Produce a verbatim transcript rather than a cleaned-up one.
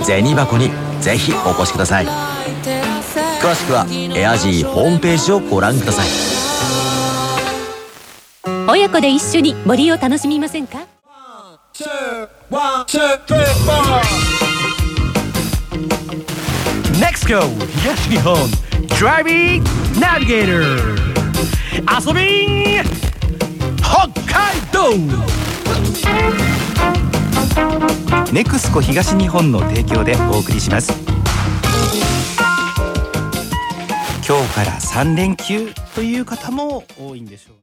銭箱にぜひお越しください。詳しくはエアジーホームページをご覧ください。 親子で一緒に森を楽しみませんか？ ネクスコ東日本ドライビングナビゲーター遊びん北海道。 ネクスコ東日本の提供でお送りします。今日からさん連休という方も多いんでしょう。